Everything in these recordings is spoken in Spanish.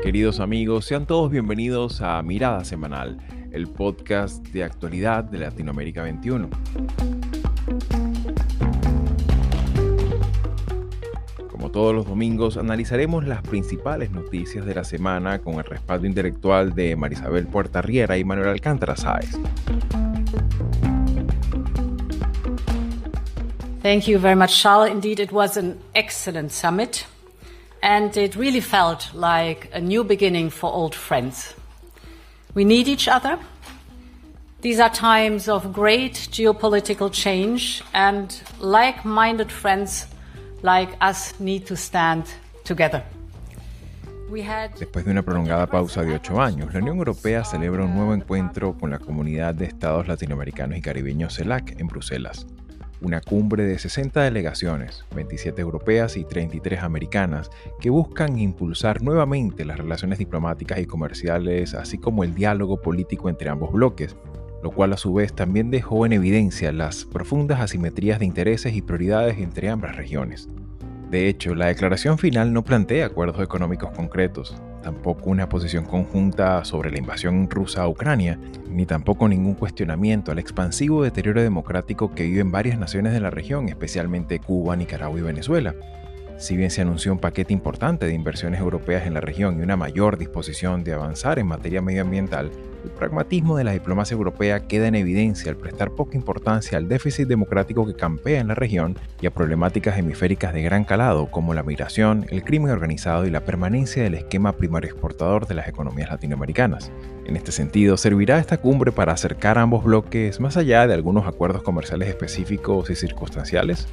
Queridos amigos, sean todos bienvenidos a Mirada Semanal, el podcast de actualidad de Latinoamérica 21. Como todos los domingos, analizaremos las principales noticias de la semana con el respaldo intelectual de Marisabel Puertarriera y Manuel Alcántara Sáez. Thank you very much, Charles. Indeed, it was an excellent summit, and it really felt like a new beginning for old friends. We need each other. These are times of great geopolitical change, and like-minded friends like us need to stand together. Después de una prolongada pausa de 8 años, la Unión Europea celebra un nuevo encuentro con la Comunidad de Estados Latinoamericanos y Caribeños CELAC en Bruselas. Una cumbre de 60 delegaciones, 27 europeas y 33 americanas, que buscan impulsar nuevamente las relaciones diplomáticas y comerciales, así como el diálogo político entre ambos bloques, lo cual a su vez también dejó en evidencia las profundas asimetrías de intereses y prioridades entre ambas regiones. De hecho, la declaración final no plantea acuerdos económicos concretos, tampoco una posición conjunta sobre la invasión rusa a Ucrania, ni tampoco ningún cuestionamiento al expansivo deterioro democrático que viven varias naciones de la región, especialmente Cuba, Nicaragua y Venezuela. Si bien se anunció un paquete importante de inversiones europeas en la región y una mayor disposición de avanzar en materia medioambiental, el pragmatismo de la diplomacia europea queda en evidencia al prestar poca importancia al déficit democrático que campea en la región y a problemáticas hemisféricas de gran calado como la migración, el crimen organizado y la permanencia del esquema primario exportador de las economías latinoamericanas. En este sentido, ¿servirá esta cumbre para acercar a ambos bloques más allá de algunos acuerdos comerciales específicos y circunstanciales?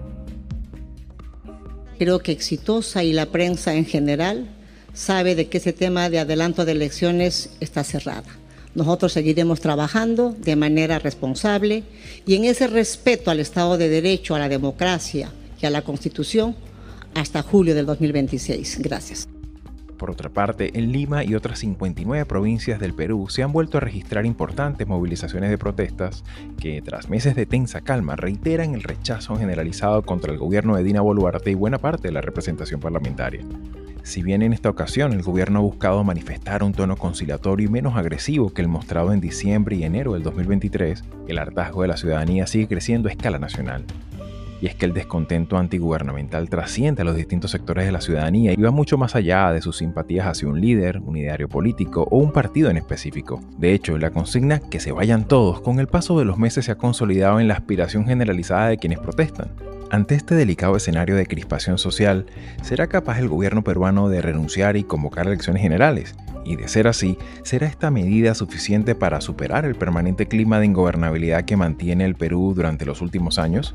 Creo que exitosa y la prensa en general sabe de que ese tema de adelanto de elecciones está cerrada. Nosotros seguiremos trabajando de manera responsable y en ese respeto al Estado de Derecho, a la democracia y a la Constitución hasta julio del 2026. Gracias. Por otra parte, en Lima y otras 59 provincias del Perú se han vuelto a registrar importantes movilizaciones de protestas que, tras meses de tensa calma, reiteran el rechazo generalizado contra el gobierno de Dina Boluarte y buena parte de la representación parlamentaria. Si bien en esta ocasión el gobierno ha buscado manifestar un tono conciliatorio y menos agresivo que el mostrado en diciembre y enero del 2023, el hartazgo de la ciudadanía sigue creciendo a escala nacional. Y es que el descontento antigubernamental trasciende a los distintos sectores de la ciudadanía y va mucho más allá de sus simpatías hacia un líder, un ideario político o un partido en específico. De hecho, la consigna "que se vayan todos" con el paso de los meses se ha consolidado en la aspiración generalizada de quienes protestan. Ante este delicado escenario de crispación social, ¿será capaz el gobierno peruano de renunciar y convocar elecciones generales? Y de ser así, ¿será esta medida suficiente para superar el permanente clima de ingobernabilidad que mantiene el Perú durante los últimos años?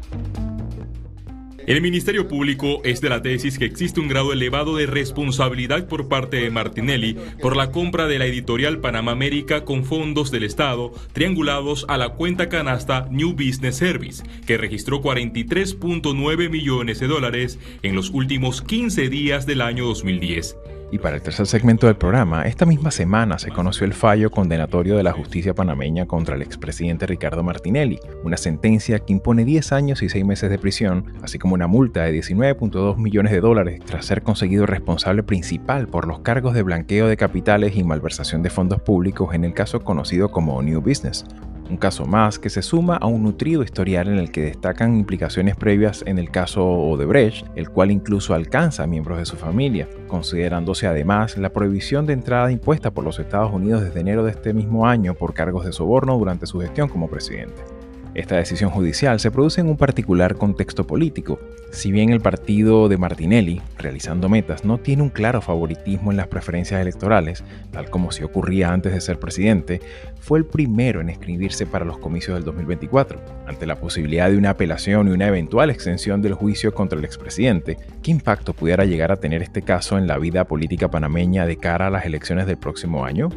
El Ministerio Público es de la tesis que existe un grado elevado de responsabilidad por parte de Martinelli por la compra de la editorial Panamá América con fondos del Estado triangulados a la cuenta canasta New Business Service, que registró 43.9 millones de dólares en los últimos 15 días del año 2010. Y para el tercer segmento del programa, esta misma semana se conoció el fallo condenatorio de la justicia panameña contra el expresidente Ricardo Martinelli, una sentencia que impone 10 años y 6 meses de prisión, así como una multa de 19.2 millones de dólares tras ser conseguido responsable principal por los cargos de blanqueo de capitales y malversación de fondos públicos en el caso conocido como New Business. Un caso más que se suma a un nutrido historial en el que destacan implicaciones previas en el caso Odebrecht, el cual incluso alcanza a miembros de su familia, considerándose además la prohibición de entrada impuesta por los Estados Unidos desde enero de este mismo año por cargos de soborno durante su gestión como presidente. Esta decisión judicial se produce en un particular contexto político. Si bien el partido de Martinelli, realizando metas, no tiene un claro favoritismo en las preferencias electorales, tal como si ocurría antes de ser presidente, fue el primero en inscribirse para los comicios del 2024. Ante la posibilidad de una apelación y una eventual extensión del juicio contra el expresidente, ¿qué impacto pudiera llegar a tener este caso en la vida política panameña de cara a las elecciones del próximo año?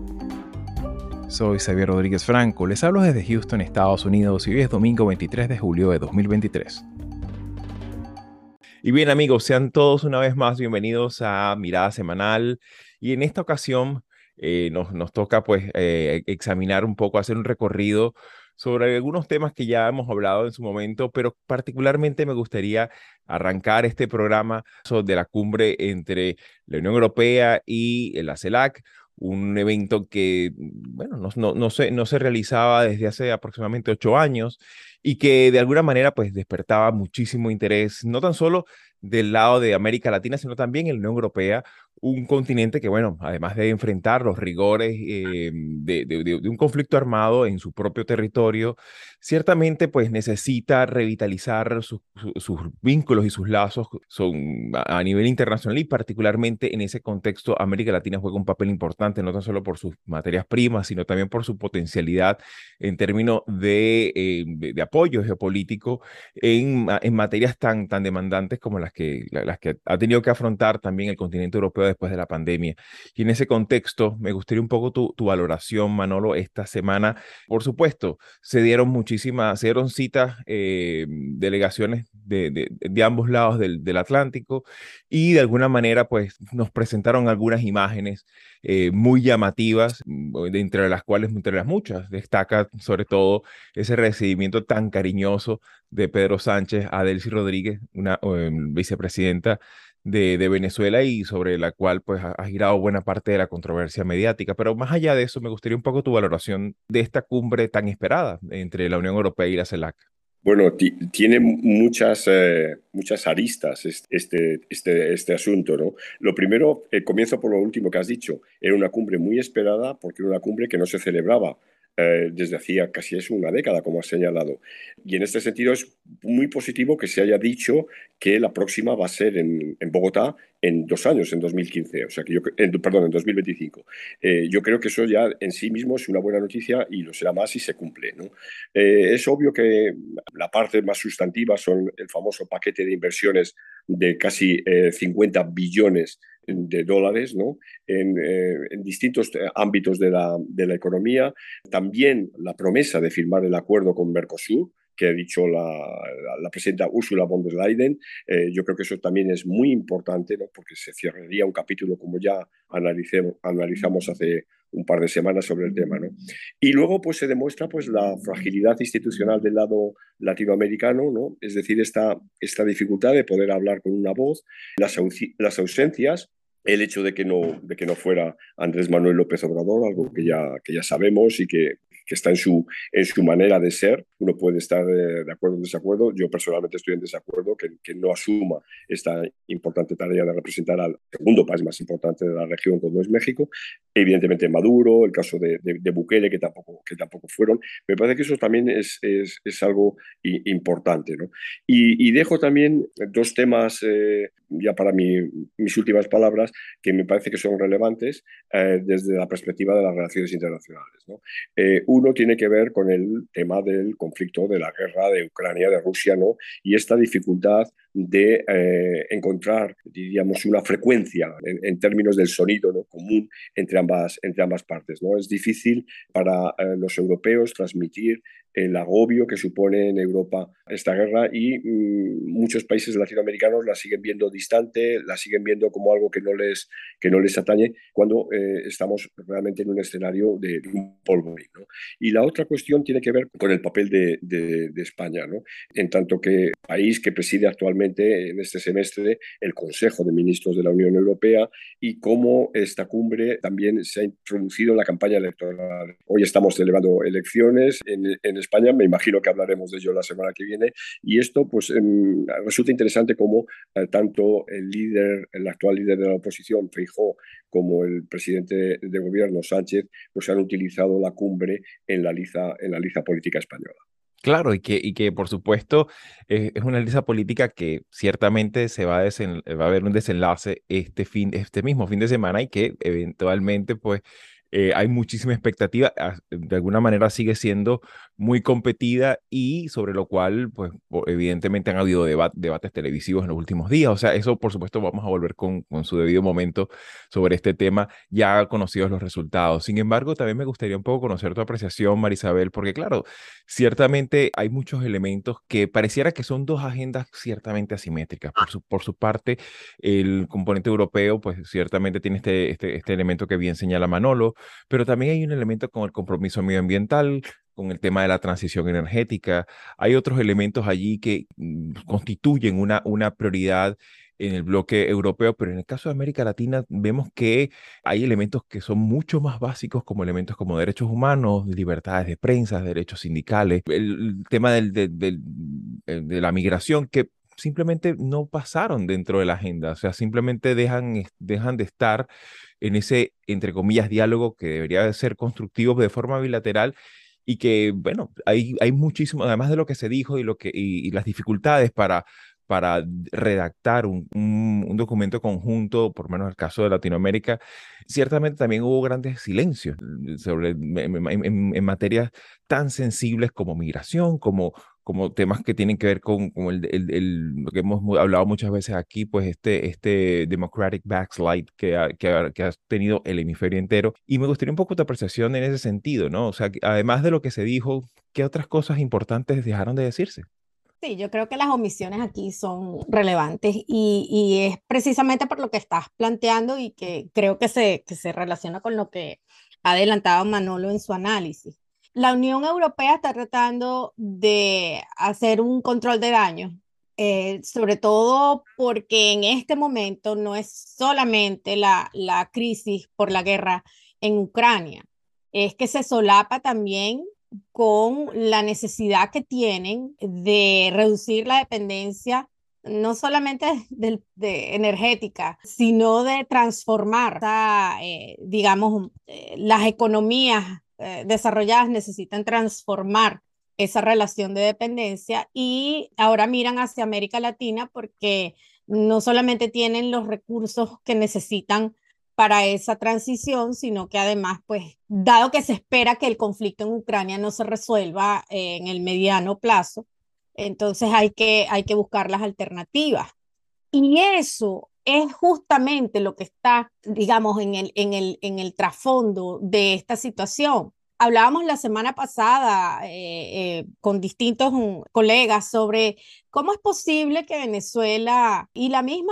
Soy Xavier Rodríguez Franco, les hablo desde Houston, Estados Unidos, y hoy es domingo 23 de julio de 2023. Y bien amigos, sean todos una vez más bienvenidos a Mirada Semanal, y en esta ocasión nos toca examinar un poco, hacer un recorrido sobre algunos temas que ya hemos hablado en su momento, pero particularmente me gustaría arrancar este programa de la cumbre entre la Unión Europea y la CELAC, un evento que, bueno, no se realizaba desde hace aproximadamente 8 años y que de alguna manera pues despertaba muchísimo interés, no tan solo del lado de América Latina, sino también en la Unión Europea, un continente que, bueno, además de enfrentar los rigores de un conflicto armado en su propio territorio, ciertamente pues necesita revitalizar sus vínculos y sus lazos a nivel internacional, y particularmente en ese contexto América Latina juega un papel importante, no tan solo por sus materias primas, sino también por su potencialidad en términos de apoyo geopolítico en materias tan demandantes como las que ha tenido que afrontar también el continente europeo después de la pandemia. Y en ese contexto, me gustaría un poco tu valoración, Manolo, esta semana. Por supuesto, se dieron citas, delegaciones de ambos lados del Atlántico, y de alguna manera pues nos presentaron algunas imágenes muy llamativas, entre las cuales, entre las muchas, destaca sobre todo ese recibimiento tan cariñoso de Pedro Sánchez a Delcy Rodríguez, una vicepresidenta de Venezuela, y sobre la cual pues ha girado buena parte de la controversia mediática. Pero más allá de eso, me gustaría un poco tu valoración de esta cumbre tan esperada entre la Unión Europea y la CELAC. Bueno, tiene muchas aristas este asunto, ¿no? Lo primero, comienzo por lo último que has dicho. Era una cumbre muy esperada porque era una cumbre que no se celebraba desde hacía casi una década, como has señalado. Y en este sentido es muy positivo que se haya dicho que la próxima va a ser en Bogotá en 2 años, en 2015, o sea que perdón, en 2025. Yo creo que eso ya en sí mismo es una buena noticia y lo será más si se cumple, ¿no? Es obvio que la parte más sustantiva son el famoso paquete de inversiones de casi 50 billones de dólares, ¿no? En distintos ámbitos de la economía. También la promesa de firmar el acuerdo con Mercosur, que ha dicho la presidenta Ursula von der Leyen. Yo creo que eso también es muy importante, ¿no? Porque se cerraría un capítulo, como ya analizamos hace un par de semanas sobre el tema, ¿no? Y luego pues se demuestra pues la fragilidad institucional del lado latinoamericano, ¿no? Es decir, esta dificultad de poder hablar con una voz, las ausencias, el hecho de que no fuera Andrés Manuel López Obrador, algo que ya sabemos y que está en su manera de ser. Uno puede estar de acuerdo o en desacuerdo. Yo personalmente estoy en desacuerdo que no asuma esta importante tarea de representar al segundo país más importante de la región, como es México. Evidentemente Maduro, el caso de Bukele, que tampoco fueron. Me parece que eso también es algo importante, ¿no? Y dejo también dos temas, ya para mis últimas palabras, que me parece que son relevantes desde la perspectiva de las relaciones internacionales, ¿no? Uno tiene que ver con el tema del conflicto, de la guerra de Ucrania, de Rusia, ¿no? Y esta dificultad de encontrar, diríamos, una frecuencia en términos del sonido, ¿no? Común entre ambas partes, ¿no? Es difícil para los europeos transmitir el agobio que supone en Europa esta guerra, y muchos países latinoamericanos la siguen viendo distante, la siguen viendo como algo que no les atañe, cuando estamos realmente en un escenario de un polvorín, ¿no? Y la otra cuestión tiene que ver con el papel de España, ¿no? En tanto que país que preside actualmente en este semestre el Consejo de Ministros de la Unión Europea, y cómo esta cumbre también se ha introducido en la campaña electoral. Hoy estamos celebrando elecciones en España, me imagino que hablaremos de ello la semana que viene, y esto pues resulta interesante cómo tanto el actual líder de la oposición, Feijóo, como el presidente de gobierno, Sánchez, pues han utilizado la cumbre en la liza política española. Claro, y que por supuesto es una alianza política que ciertamente va a haber un desenlace este mismo fin de semana, y que eventualmente pues hay muchísima expectativa. De alguna manera sigue siendo muy competida, y sobre lo cual pues evidentemente han habido debates televisivos en los últimos días. O sea, eso por supuesto vamos a volver con su debido momento sobre este tema, ya conocidos los resultados. Sin embargo, también me gustaría un poco conocer tu apreciación, Marisabel, porque claro, ciertamente hay muchos elementos que pareciera que son dos agendas ciertamente asimétricas. Por su parte, el componente europeo pues ciertamente tiene este elemento que bien señala Manolo, pero también hay un elemento con el compromiso medioambiental, con el tema de la transición energética. Hay otros elementos allí que constituyen una prioridad en el bloque europeo, pero en el caso de América Latina vemos que hay elementos que son mucho más básicos, como elementos como derechos humanos, libertades de prensa, derechos sindicales, el tema de la migración, que simplemente no pasaron dentro de la agenda, o sea, simplemente dejan de estar en ese, entre comillas, diálogo que debería de ser constructivo de forma bilateral y que, bueno, hay muchísimo, además de lo que se dijo y las dificultades para redactar un documento conjunto, por lo menos en el caso de Latinoamérica, ciertamente también hubo grandes silencios en materias tan sensibles como migración, como temas que tienen que ver con lo que hemos hablado muchas veces aquí, pues este democratic backslide que ha tenido el hemisferio entero. Y me gustaría un poco tu apreciación en ese sentido, ¿no? O sea, además de lo que se dijo, ¿qué otras cosas importantes dejaron de decirse? Sí, yo creo que las omisiones aquí son relevantes y es precisamente por lo que estás planteando y que creo que se relaciona con lo que ha adelantado Manolo en su análisis. La Unión Europea está tratando de hacer un control de daños, sobre todo porque en este momento no es solamente la crisis por la guerra en Ucrania, es que se solapa también con la necesidad que tienen de reducir la dependencia no solamente energética, sino de transformar, digamos, las economías desarrolladas necesitan transformar esa relación de dependencia y ahora miran hacia América Latina porque no solamente tienen los recursos que necesitan para esa transición, sino que además, pues, dado que se espera que el conflicto en Ucrania no se resuelva en el mediano plazo, entonces hay que buscar las alternativas. Y eso es justamente lo que está, digamos, en el trasfondo de esta situación. Hablábamos la semana pasada con distintos colegas sobre cómo es posible que Venezuela y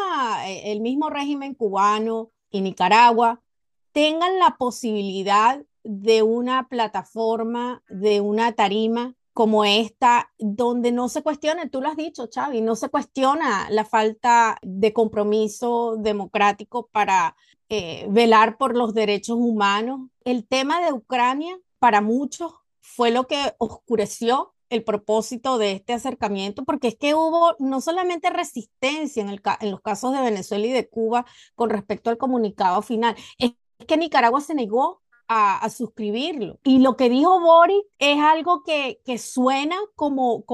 el mismo régimen cubano y Nicaragua tengan la posibilidad de una plataforma, de una tarima como esta, donde no se cuestiona, tú lo has dicho, Xavi, no se cuestiona la falta de compromiso democrático para velar por los derechos humanos. El tema de Ucrania, para muchos, fue lo que oscureció el propósito de este acercamiento, porque es que hubo no solamente resistencia en los casos de Venezuela y de Cuba con respecto al comunicado final, es que Nicaragua se negó a suscribirlo. Y lo que dijo Boric es algo que suena como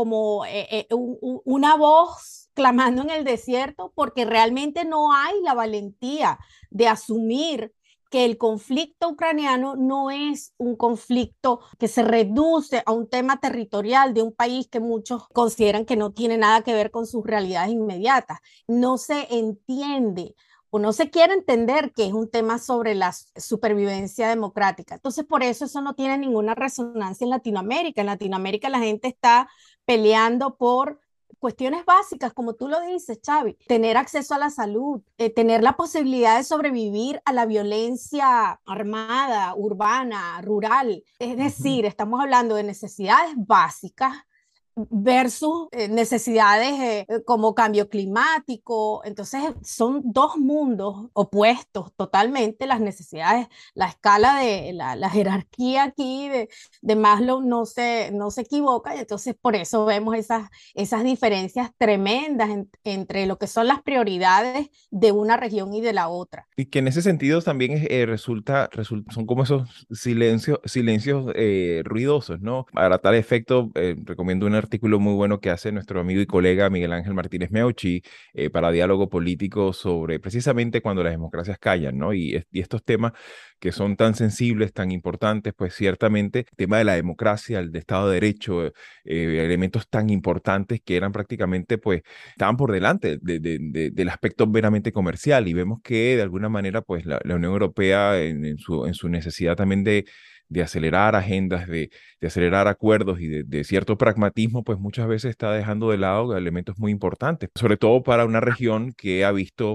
una voz clamando en el desierto, porque realmente no hay la valentía de asumir que el conflicto ucraniano no es un conflicto que se reduce a un tema territorial de un país que muchos consideran que no tiene nada que ver con sus realidades inmediatas. No se entiende o no se quiere entender que es un tema sobre la supervivencia democrática. Entonces, por eso no tiene ninguna resonancia en Latinoamérica. En Latinoamérica la gente está peleando por cuestiones básicas, como tú lo dices, Xavi, tener acceso a la salud, tener la posibilidad de sobrevivir a la violencia armada, urbana, rural. Es decir, estamos hablando de necesidades básicas versus necesidades como cambio climático. Entonces son dos mundos opuestos totalmente. Las necesidades, la escala de la jerarquía aquí de Maslow no se equivoca, y entonces por eso vemos esas diferencias tremendas entre lo que son las prioridades de una región y de la otra. Y que en ese sentido también son como esos silencios ruidosos, ¿no? Para tal efecto, recomiendo un artículo muy bueno que hace nuestro amigo y colega Miguel Ángel Martínez Meucci para Diálogo Político sobre precisamente cuando las democracias callan, ¿no? Y estos temas que son tan sensibles, tan importantes, pues ciertamente el tema de la democracia, el de Estado de Derecho, elementos tan importantes que eran prácticamente, pues, estaban por delante del aspecto meramente comercial, y vemos que de alguna manera, pues, la Unión Europea en su necesidad también de acelerar agendas, de acelerar acuerdos y de cierto pragmatismo, pues muchas veces está dejando de lado elementos muy importantes, sobre todo para una región que ha visto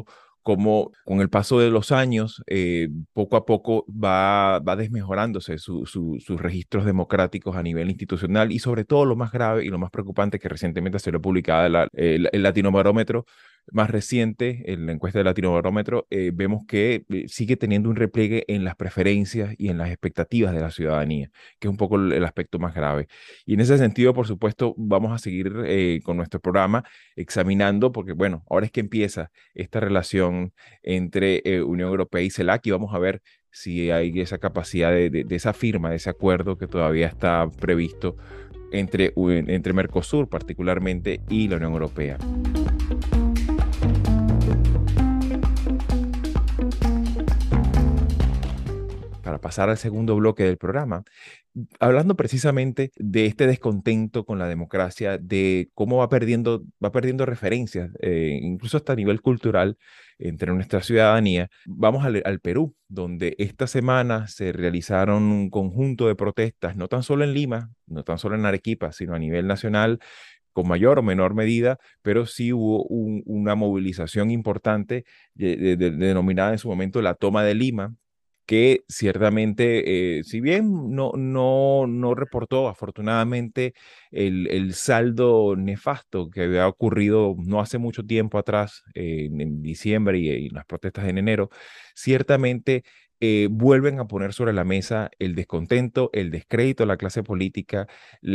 cómo con el paso de los años, poco a poco va desmejorándose sus registros democráticos a nivel institucional y sobre todo lo más grave y lo más preocupante que recientemente se lo publicaba el Latinobarómetro más reciente, en la encuesta del Latinobarómetro, vemos que sigue teniendo un repliegue en las preferencias y en las expectativas de la ciudadanía, que es un poco el aspecto más grave. Y en ese sentido, por supuesto, vamos a seguir con nuestro programa examinando, porque bueno, ahora es que empieza esta relación entre Unión Europea y CELAC y vamos a ver si hay esa capacidad de esa firma, de ese acuerdo que todavía está previsto entre Mercosur particularmente y la Unión Europea. Para pasar al segundo bloque del programa, hablando precisamente de este descontento con la democracia, de cómo va perdiendo referencias, incluso hasta a nivel cultural, entre nuestra ciudadanía, vamos al Perú, donde esta semana se realizaron un conjunto de protestas, no tan solo en Lima, no tan solo en Arequipa, sino a nivel nacional, con mayor o menor medida, pero sí hubo una movilización importante denominada en su momento la Toma de Lima, que ciertamente, si bien no reportó afortunadamente el saldo nefasto que había ocurrido no hace mucho tiempo atrás, en diciembre y las protestas en enero, ciertamente vuelven a poner sobre la mesa el descontento, el descrédito a la clase política,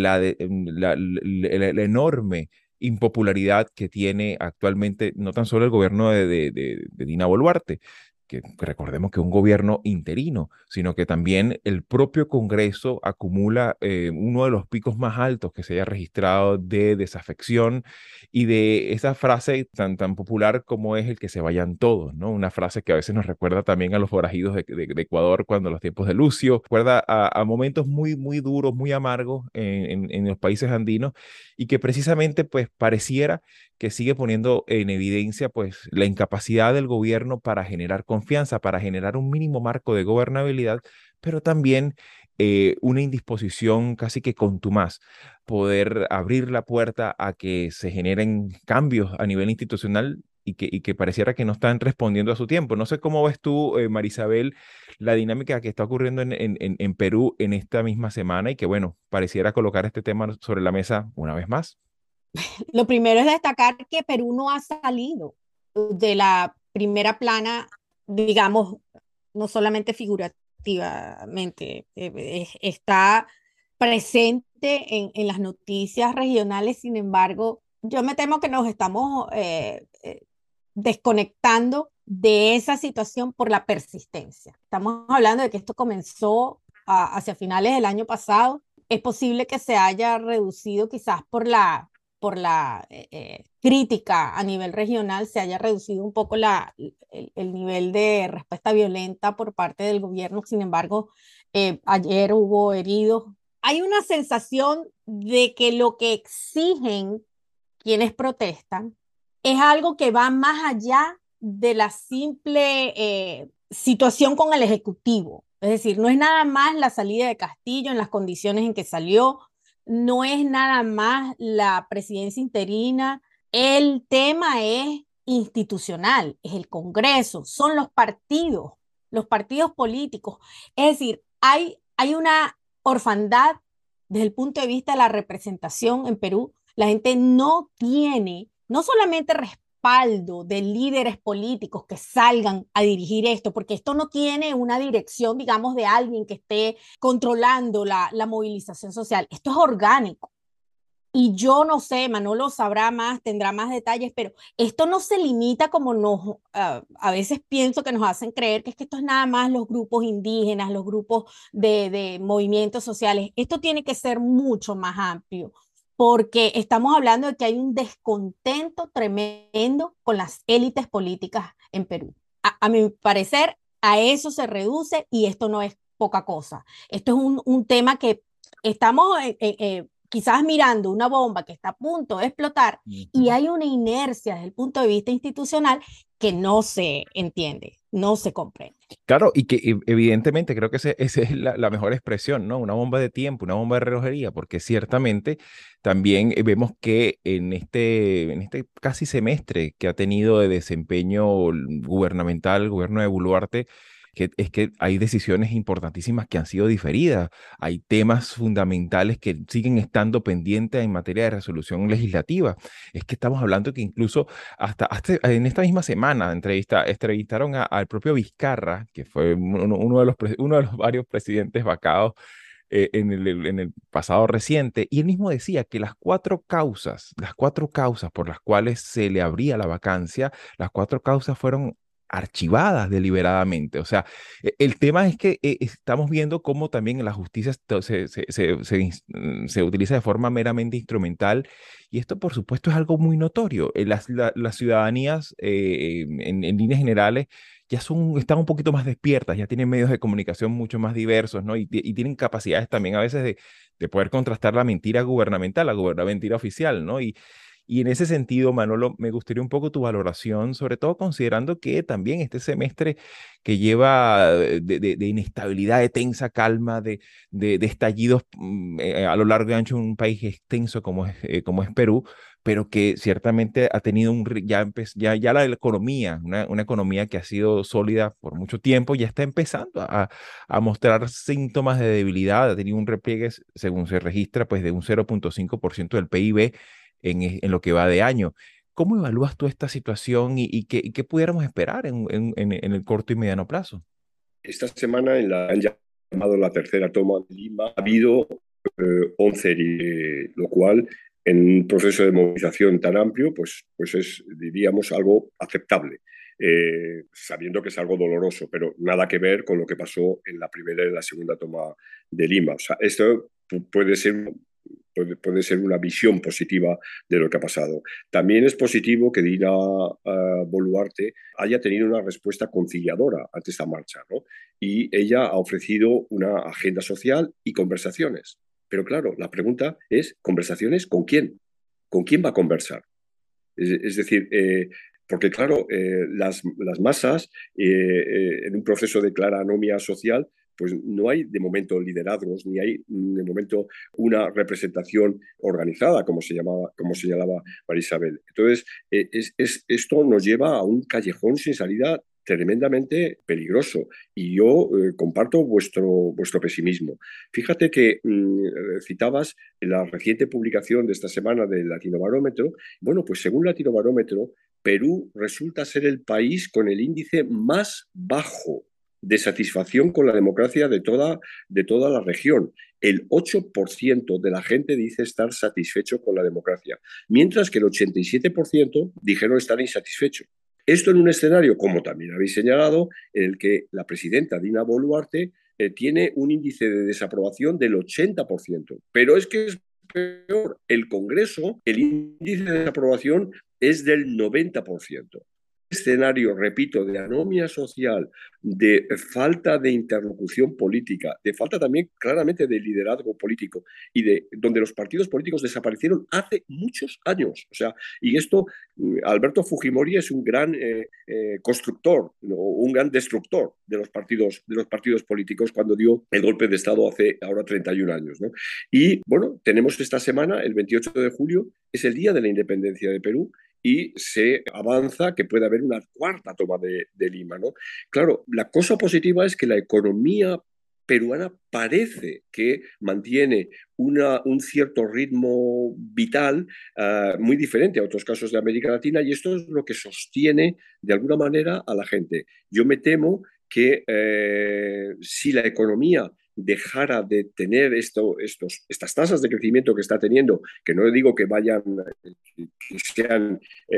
la enorme impopularidad que tiene actualmente no tan solo el gobierno de Dina Boluarte, que recordemos que es un gobierno interino, sino que también el propio Congreso acumula uno de los picos más altos que se haya registrado de desafección y de esa frase tan popular como es el que se vayan todos, ¿no? Una frase que a veces nos recuerda también a los forajidos de Ecuador cuando los tiempos de Lucio, recuerda a momentos muy duros, muy amargos en los países andinos y que precisamente pues pareciera que sigue poniendo en evidencia pues la incapacidad del gobierno para generar confianza, para generar un mínimo marco de gobernabilidad, pero también una indisposición casi que contumaz, poder abrir la puerta a que se generen cambios a nivel institucional y que pareciera que no están respondiendo a su tiempo. No sé cómo ves tú, Marisabel, la dinámica que está ocurriendo en Perú en esta misma semana y que, bueno, pareciera colocar este tema sobre la mesa una vez más. Lo primero es destacar que Perú no ha salido de la primera plana, digamos, no solamente figurativamente, está presente en las noticias regionales. Sin embargo, yo me temo que nos estamos desconectando de esa situación por la persistencia. Estamos hablando de que esto comenzó hacia finales del año pasado. Es posible que se haya reducido quizás por la crítica a nivel regional, se haya reducido un poco el nivel de respuesta violenta por parte del gobierno. Sin embargo, ayer hubo heridos. Hay una sensación de que lo que exigen quienes protestan es algo que va más allá de la simple situación con el Ejecutivo. Es decir, no es nada más la salida de Castillo en las condiciones en que salió, no es nada más la presidencia interina, el tema es institucional, es el Congreso, son los partidos políticos. Es decir, hay una orfandad desde el punto de vista de la representación en Perú. La gente no tiene, no solamente respaldo de líderes políticos que salgan a dirigir esto, porque esto no tiene una dirección, digamos, de alguien que esté controlando la movilización social. Esto es orgánico. Y yo no sé, Manolo sabrá más, tendrá más detalles, pero esto no se limita como a veces pienso que nos hacen creer que es que esto es nada más los grupos indígenas, los grupos de movimientos sociales. Esto tiene que ser mucho más amplio, porque estamos hablando de que hay un descontento tremendo con las élites políticas en Perú. A mi parecer, a eso se reduce y esto no es poca cosa. Esto es un tema que estamos quizás mirando una bomba que está a punto de explotar y hay una inercia desde el punto de vista institucional que no se entiende, no se comprende. Claro, y que evidentemente creo que esa es la mejor expresión, ¿no? Una bomba de tiempo, una bomba de relojería, porque ciertamente también vemos que en este casi semestre que ha tenido de desempeño gubernamental, el gobierno de Boluarte, que es que hay decisiones importantísimas que han sido diferidas, hay temas fundamentales que siguen estando pendientes en materia de resolución legislativa. Es que estamos hablando que incluso hasta en esta misma semana entrevistaron al propio Vizcarra, que fue uno de los varios presidentes vacados en el pasado reciente, y él mismo decía que las cuatro causas por las cuales se le abría la vacancia, las cuatro causas fueron archivadas deliberadamente. O sea, el tema es que estamos viendo cómo también la justicia se utiliza de forma meramente instrumental, y esto por supuesto es algo muy notorio. Las ciudadanías en líneas generales están un poquito más despiertas, ya tienen medios de comunicación mucho más diversos, ¿no? Y tienen capacidades también a veces de poder contrastar la mentira gubernamental, la mentira oficial, ¿no? Y en ese sentido, Manolo, me gustaría un poco tu valoración, sobre todo considerando que también este semestre que lleva de inestabilidad, de tensa calma, de estallidos a lo largo y ancho de un país extenso como es Perú, pero que ciertamente ha tenido ya la economía, una economía que ha sido sólida por mucho tiempo, ya está empezando a mostrar síntomas de debilidad, ha tenido un repliegue, según se registra, pues de un 0,5% del PIB en lo que va de año. ¿Cómo evalúas tú esta situación y qué pudiéramos esperar en el corto y mediano plazo? Esta semana han llamado la tercera toma de Lima. Ha habido 11 heridos, lo cual en un proceso de movilización tan amplio, pues es, diríamos, algo aceptable, sabiendo que es algo doloroso, pero nada que ver con lo que pasó en la primera y la segunda toma de Lima. O sea, esto puede ser una visión positiva de lo que ha pasado. También es positivo que Dina Boluarte haya tenido una respuesta conciliadora ante esta marcha, ¿no? Y ella ha ofrecido una agenda social y conversaciones. Pero claro, la pregunta es, ¿conversaciones con quién? ¿Con quién va a conversar? Es decir, porque claro, las masas en un proceso de clara anomia social, pues no hay de momento liderazgos, ni hay de momento una representación organizada, como señalaba María Isabel. Entonces, esto nos lleva a un callejón sin salida tremendamente peligroso. Y yo comparto vuestro pesimismo. Fíjate que citabas la reciente publicación de esta semana del Latinobarómetro. Bueno, pues según Latinobarómetro, Perú resulta ser el país con el índice más bajo de satisfacción con la democracia de toda la región. El 8% de la gente dice estar satisfecho con la democracia, mientras que el 87% dijeron estar insatisfechos. Esto en un escenario, como también habéis señalado, en el que la presidenta Dina Boluarte tiene un índice de desaprobación del 80%. Pero es que es peor. El Congreso, el índice de desaprobación es del 90%. Escenario, repito, de anomia social, de falta de interlocución política, de falta también claramente de liderazgo político y de donde los partidos políticos desaparecieron hace muchos años. O sea, y esto, Alberto Fujimori es un gran constructor, un gran destructor de los partidos políticos cuando dio el golpe de Estado hace ahora 31 años, ¿no? Y bueno, tenemos esta semana, el 28 de julio, es el día de la independencia de Perú, y se avanza que puede haber una cuarta toma de Lima, ¿no? Claro, la cosa positiva es que la economía peruana parece que mantiene un cierto ritmo vital muy diferente a otros casos de América Latina, y esto es lo que sostiene de alguna manera a la gente. Yo me temo que si la economía dejara de tener estas tasas de crecimiento que está teniendo, que no digo que sean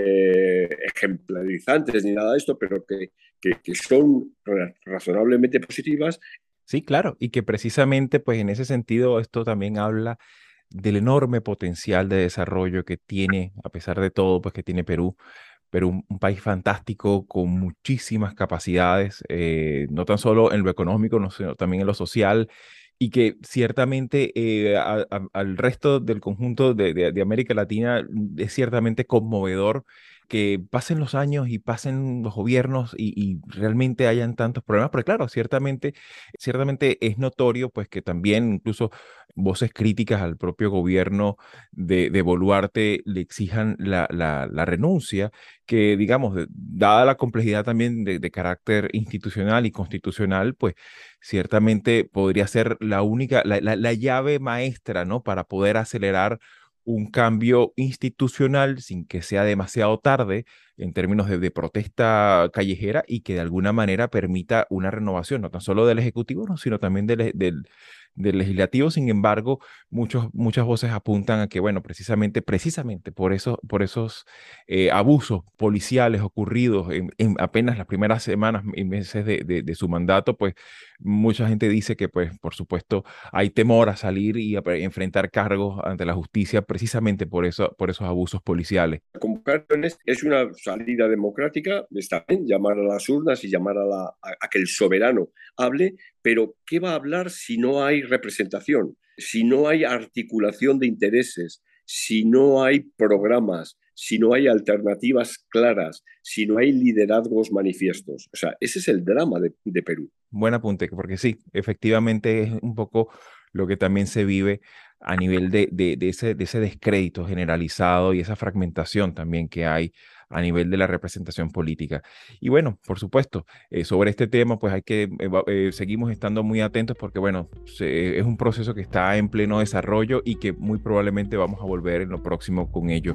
ejemplarizantes ni nada de esto, pero que son razonablemente positivas. Sí, claro, y que precisamente pues en ese sentido esto también habla del enorme potencial de desarrollo que tiene, a pesar de todo, pues que tiene Perú, pero un país fantástico con muchísimas capacidades, no tan solo en lo económico, sino también en lo social, y que ciertamente al resto del conjunto de América Latina es ciertamente conmovedor que pasen los años y pasen los gobiernos y realmente hayan tantos problemas, porque claro, ciertamente es notorio pues que también incluso voces críticas al propio gobierno de Boluarte le exijan la renuncia, que digamos, dada la complejidad también de carácter institucional y constitucional, pues ciertamente podría ser la única, la llave maestra, ¿no? Para poder acelerar un cambio institucional sin que sea demasiado tarde en términos de protesta callejera y que de alguna manera permita una renovación, no tan solo del Ejecutivo, ¿no? Sino también del Legislativo. Sin embargo, muchas voces apuntan a que, bueno, precisamente por esos abusos policiales ocurridos en apenas las primeras semanas y meses de su mandato, pues mucha gente dice que, pues, por supuesto, hay temor a salir y a enfrentar cargos ante la justicia precisamente por esos abusos policiales. Convocar es una salida democrática, está bien, llamar a las urnas y llamar a que el soberano hable, pero ¿qué va a hablar si no hay representación, si no hay articulación de intereses, si no hay programas, si no hay alternativas claras, si no hay liderazgos manifiestos? O sea, ese es el drama de Perú. Buen apunte, porque sí, efectivamente es un poco lo que también se vive a nivel de ese descrédito generalizado y esa fragmentación también que hay a nivel de la representación política. Y bueno, por supuesto, sobre este tema, pues seguimos estando muy atentos porque, bueno, es un proceso que está en pleno desarrollo y que muy probablemente vamos a volver en lo próximo con ello.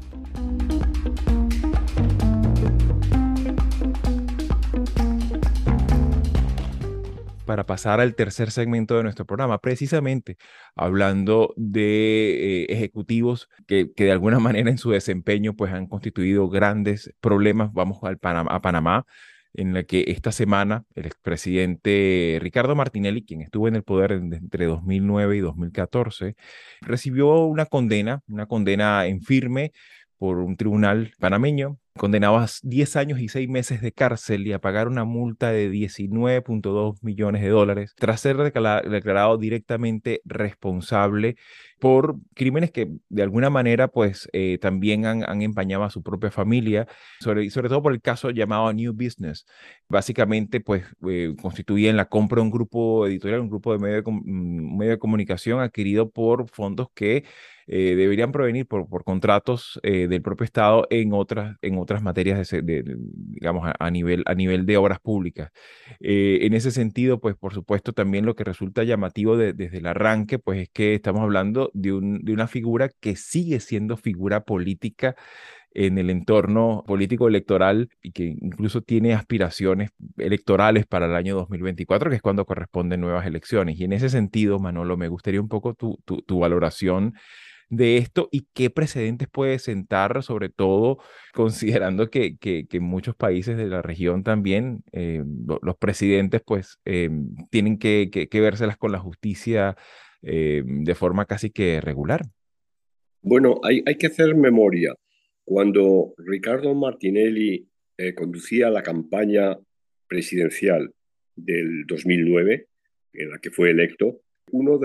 Para pasar al tercer segmento de nuestro programa, precisamente hablando de ejecutivos que de alguna manera en su desempeño pues han constituido grandes problemas. Vamos a Panamá, en la que esta semana el expresidente Ricardo Martinelli, quien estuvo en el poder entre 2009 y 2014, recibió una condena en firme por un tribunal panameño, condenado a 10 años y 6 meses de cárcel y a pagar una multa de $19.2 millones tras ser declarado directamente responsable por crímenes que de alguna manera pues también han empañado a su propia familia, sobre todo por el caso llamado New Business. Básicamente pues constituía en la compra de un grupo editorial, un grupo de medio de comunicación adquirido por fondos que deberían provenir por contratos del propio Estado en otras materias, digamos, a nivel de obras públicas. En ese sentido, pues, por supuesto, también lo que resulta llamativo desde el arranque, pues, es que estamos hablando de una figura que sigue siendo figura política en el entorno político electoral y que incluso tiene aspiraciones electorales para el año 2024, que es cuando corresponden nuevas elecciones. Y en ese sentido, Manolo, me gustaría un poco tu valoración de esto y qué precedentes puede sentar, sobre todo considerando que en muchos países de la región también los presidentes pues tienen que vérselas con la justicia de forma casi que regular. Bueno, hay que hacer memoria. Cuando Ricardo Martinelli conducía la campaña presidencial del 2009, en la que fue electo, uno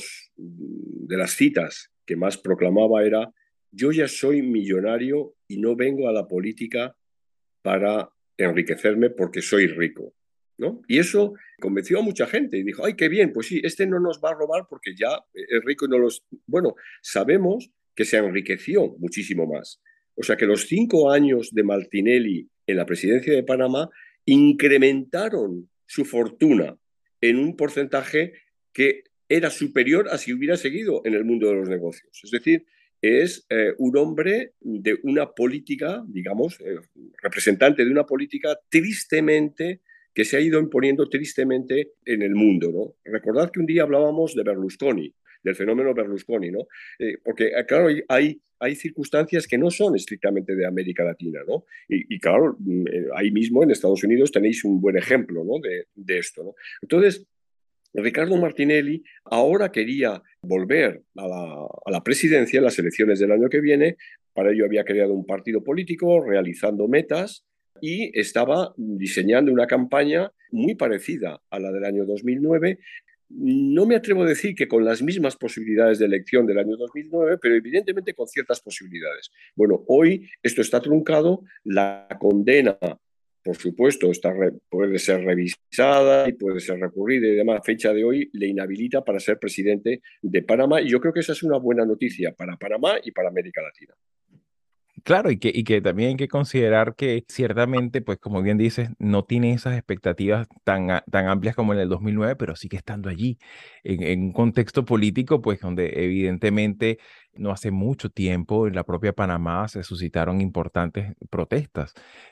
de las citas que más proclamaba era: yo ya soy millonario y no vengo a la política para enriquecerme porque soy rico, ¿no? Y eso convenció a mucha gente y dijo: ay, qué bien, pues sí, este no nos va a robar porque ya es rico y no los... Bueno, sabemos que se enriqueció muchísimo más. O sea que los 5 años de Martinelli en la presidencia de Panamá incrementaron su fortuna en un porcentaje que era superior a si hubiera seguido en el mundo de los negocios. Es decir, es un hombre de una política, digamos, representante de una política tristemente que se ha ido imponiendo tristemente en el mundo, ¿no? Recordad que un día hablábamos de Berlusconi, del fenómeno Berlusconi, ¿no? Porque, claro, hay circunstancias que no son estrictamente de América Latina, ¿no? Y claro, ahí mismo en Estados Unidos tenéis un buen ejemplo, ¿no? de esto, ¿no? Entonces, Ricardo Martinelli ahora quería volver a la presidencia en las elecciones del año que viene. Para ello había creado un partido político, realizando metas, y estaba diseñando una campaña muy parecida a la del año 2009, no me atrevo a decir que con las mismas posibilidades de elección del año 2009, pero evidentemente con ciertas posibilidades. Bueno, hoy esto está truncado, la condena, por supuesto, puede ser revisada y puede ser recurrida y demás. Fecha de hoy le inhabilita para ser presidente de Panamá y yo creo que esa es una buena noticia para Panamá y para América Latina. Claro, y que también hay que considerar que ciertamente, pues como bien dices, no tiene esas expectativas tan amplias como en el 2009, pero sigue estando allí, en un contexto político, pues donde evidentemente no hace mucho tiempo en la propia Panamá se suscitaron importantes protestas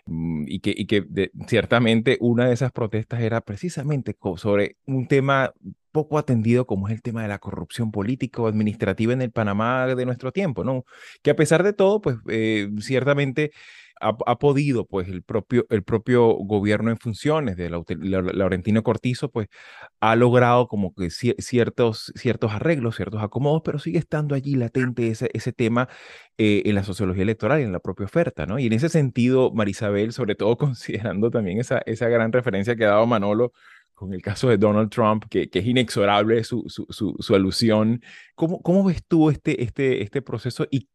ciertamente una de esas protestas era precisamente sobre un tema poco atendido como es el tema de la corrupción política o administrativa en el Panamá de nuestro tiempo, ¿no? Que a pesar de todo, pues ciertamente ha podido, pues el propio gobierno en funciones de Laurentino Cortizo, pues ha logrado como que ciertos arreglos, ciertos acomodos, pero sigue estando allí latente ese tema en la sociología electoral y en la propia oferta, ¿no? Y en ese sentido, Marisabel, sobre todo considerando también esa gran referencia que ha dado Manolo con el caso de Donald Trump, que es inexorable su alusión. ¿Cómo ves tú este proceso y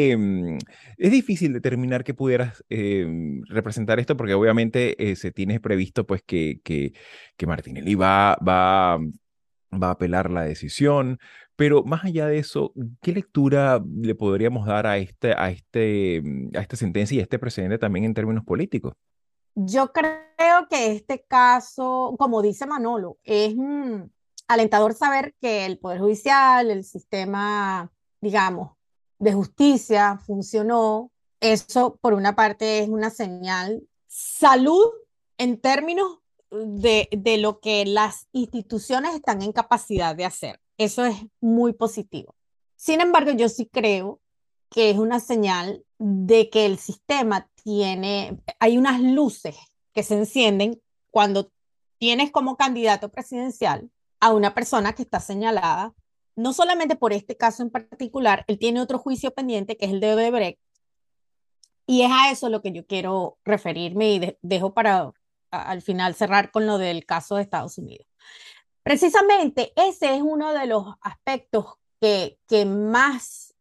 es difícil determinar que pudieras representar esto porque obviamente se tiene previsto pues que Martinelli va a apelar la decisión, pero más allá de eso, ¿qué lectura le podríamos dar a esta sentencia y a este precedente también en términos políticos? Yo creo que este caso, como dice Manolo, es alentador saber que el Poder Judicial, el sistema, digamos, de justicia funcionó. Eso, por una parte, es una señal. Salud en términos de lo que las instituciones están en capacidad de hacer. Eso es muy positivo. Sin embargo, yo sí creo que es una señal de que el sistema hay unas luces que se encienden cuando tienes como candidato presidencial a una persona que está señalada, no solamente por este caso en particular, él tiene otro juicio pendiente que es el de Odebrecht, y es a eso lo que yo quiero referirme y dejo para al final cerrar con lo del caso de Estados Unidos. Precisamente ese es uno de los aspectos que más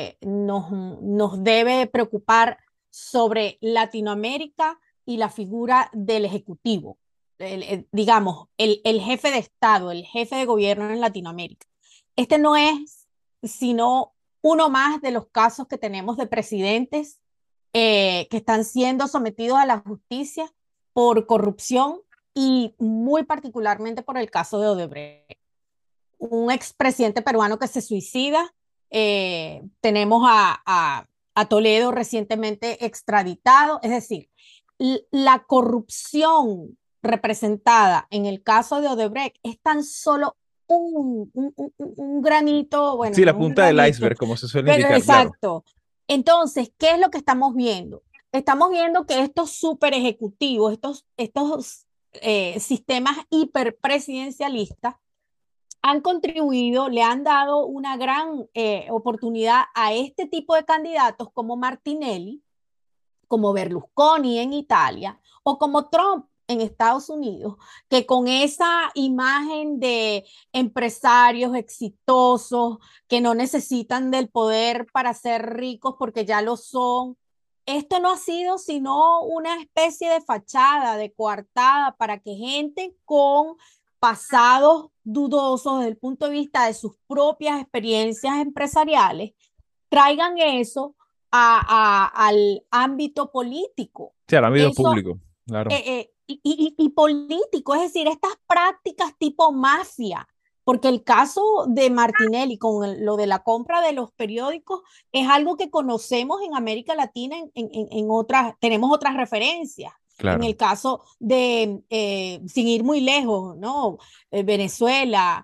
nos debe preocupar sobre Latinoamérica y la figura del Ejecutivo, digamos, el jefe de Estado, el jefe de gobierno en Latinoamérica. Este no es sino uno más de los casos que tenemos de presidentes que están siendo sometidos a la justicia por corrupción y muy particularmente por el caso de Odebrecht. Un expresidente peruano que se suicida, tenemos a Toledo recientemente extraditado, es decir, la corrupción representada en el caso de Odebrecht es tan solo un granito, bueno, Sí, no la es un punta del granito, iceberg, como se suele pero indicar, claro. exacto. Entonces, ¿qué es lo que estamos viendo? Estamos viendo que estos super ejecutivos, estos sistemas hiperpresidencialistas han contribuido, le han dado una gran oportunidad a este tipo de candidatos como Martinelli, como Berlusconi en Italia o como Trump en Estados Unidos, que con esa imagen de empresarios exitosos que no necesitan del poder para ser ricos porque ya lo son, esto no ha sido sino una especie de fachada, de coartada para que gente con pasados dudosos desde el punto de vista de sus propias experiencias empresariales traigan eso al ámbito político. Sí, al ámbito Eso, público, claro. y político, es decir, estas prácticas tipo mafia, porque el caso de Martinelli con lo de la compra de los periódicos es algo que conocemos en América Latina, tenemos otras referencias. En Claro. el caso de, sin ir muy lejos, ¿no? Venezuela,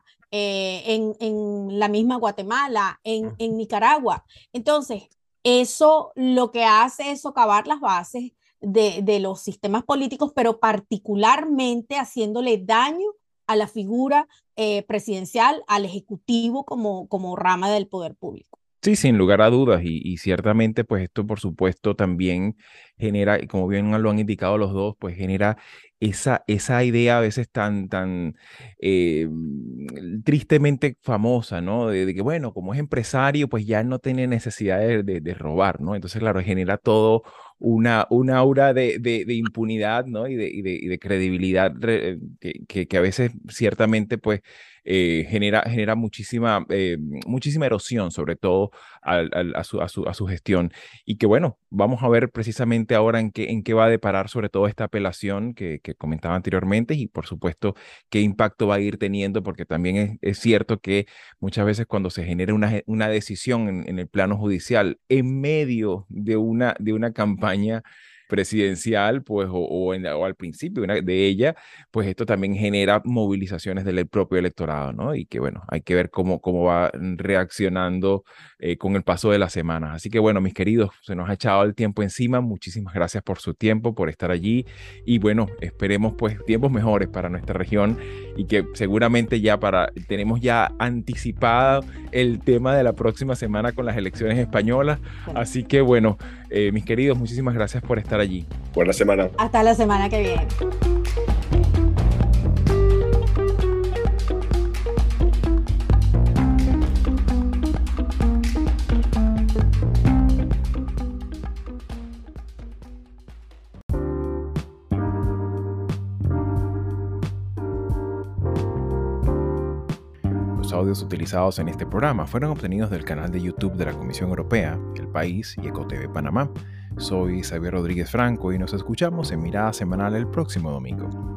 en la misma Guatemala, en Nicaragua. Entonces, eso lo que hace es socavar las bases de los sistemas políticos, pero particularmente haciéndole daño a la figura presidencial, al ejecutivo como rama del poder público. Sí, sin lugar a dudas, y ciertamente pues esto por supuesto también genera, y como bien lo han indicado los dos, pues genera esa idea a veces tan eh, tristemente famosa, ¿no? De que bueno, como es empresario, pues ya no tiene necesidad de robar, ¿no? Entonces, claro, genera todo una aura de impunidad, ¿no? Y de credibilidad que a veces ciertamente pues genera muchísima erosión, sobre todo a su gestión. Y que bueno, vamos a ver precisamente ahora en qué va a deparar sobre todo esta apelación que comentaba anteriormente y por supuesto qué impacto va a ir teniendo, porque también es cierto que muchas veces cuando se genera una decisión en el plano judicial en medio de una campaña presidencial, pues, o al principio de ella, pues esto también genera movilizaciones del propio electorado, ¿no? Y que bueno, hay que ver cómo va reaccionando con el paso de las semanas. Así que bueno, mis queridos, se nos ha echado el tiempo encima. Muchísimas gracias por su tiempo, por estar allí. Y bueno, esperemos pues tiempos mejores para nuestra región y que seguramente tenemos ya anticipado el tema de la próxima semana con las elecciones españolas. Así que bueno, mis queridos, muchísimas gracias por estar allí. Buena semana. Hasta la semana que viene. Los audios utilizados en este programa fueron obtenidos del canal de YouTube de la Comisión Europea, El País y EcoTV Panamá. Soy Xavier Rodríguez Franco y nos escuchamos en Mirada Semanal el próximo domingo.